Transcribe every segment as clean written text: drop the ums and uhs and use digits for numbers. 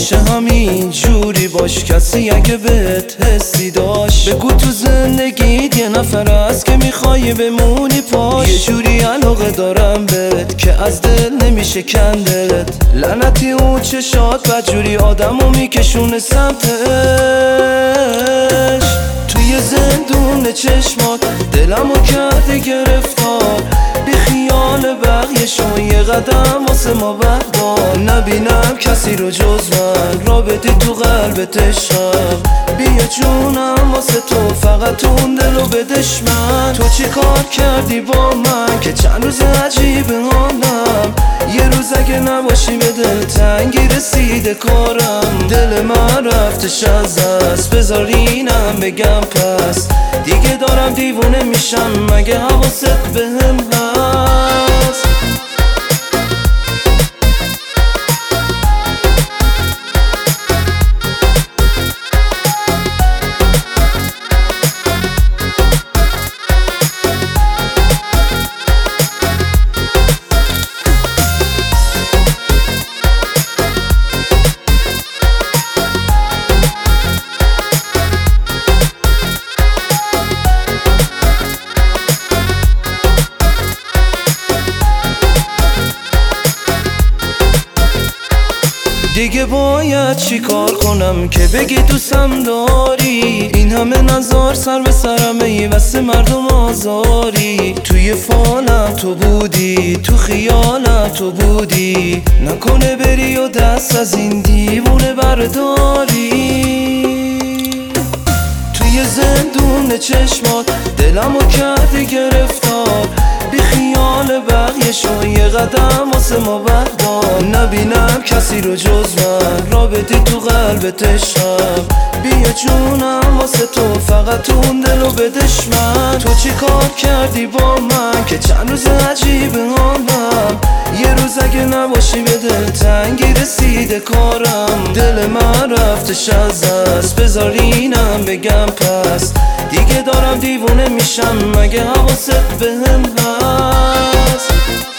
همیشه همین جوری باش، کسی اگه بهت حسی داشت بگو تو زندگیت یه نفر هست که میخوای بمونی پاش. یه جوری علاقه دارم بهت که از دل نمیشه کندت، لعنتی اون چشات بدجوری آدمو میکشونه سمتش. توی زندون چشمات دلمو کرده گرفتار، بی خیال بقیه شو یه قدم واسه ما بردار. نبینم کسی رو جز من، را بدی تو قلبت عشقم، بیا جونم واسه تو فقط اون دلو بدش من. تو چی کار کردی با من که چند روز عجیبه حالم، یه روز اگه نباشی به دل تنگی رسیده کارم. دل من رفتش از دست، بذار اینم بگم پس دیگه دارم دیوونه میشم، مگه حواست بهم هست؟ دیگه باید چی کار کنم که بگی دوستم داری؟ این همه نظر سر به سرمه ای واسه مردم آزاری. توی فالم تو بودی، تو خیالم تو بودی، نکنه بری و دست از این دیوونه برداری. توی زندون چشمات دلمو کردی گرفتار، بی خیال بقیه شو یه قدم واسه ما بردار. نبینم کسی رو جز من، را بدی تو قلبت عشقم، بیا جونم واسه تو فقط اون دلو بدش من. تو چی کار کردی با من که چند روز عجیبه حالم، یه روز اگه نباشی به دل تنگی رسیده کارم. دل من رفتش از دست، بذار اینم بگم پس دیگه دارم دیوونه میشم، مگه حواست بهم هست؟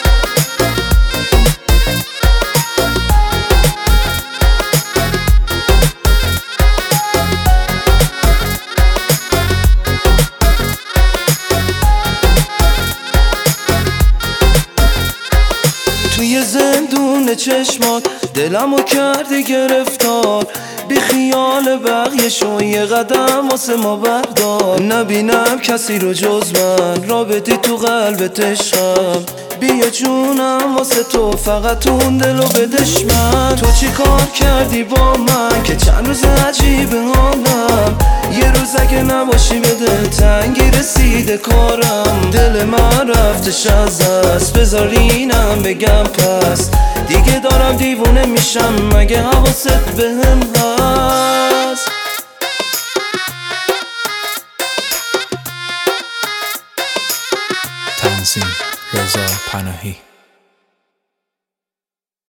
توی زندون چشمات دلمو کردی گرفتار، بی خیال بقیه شو یه قدم واسه ما بردار. نبینم کسی رو جز من، را بدی تو قلبت عشقم، بیا جونم واسه تو فقط اون دلو بدش من. تو چی کار کردی با من که چند روز عجیبه حالم، یه روز اگه نباشی به دل تنگی رسیده کارم. دل من رفتش از دست، بذار اینم بگم پس دیگه دارم دیوونه میشم، مگه حواست بهم هست؟ تنظیم رضا پناهی.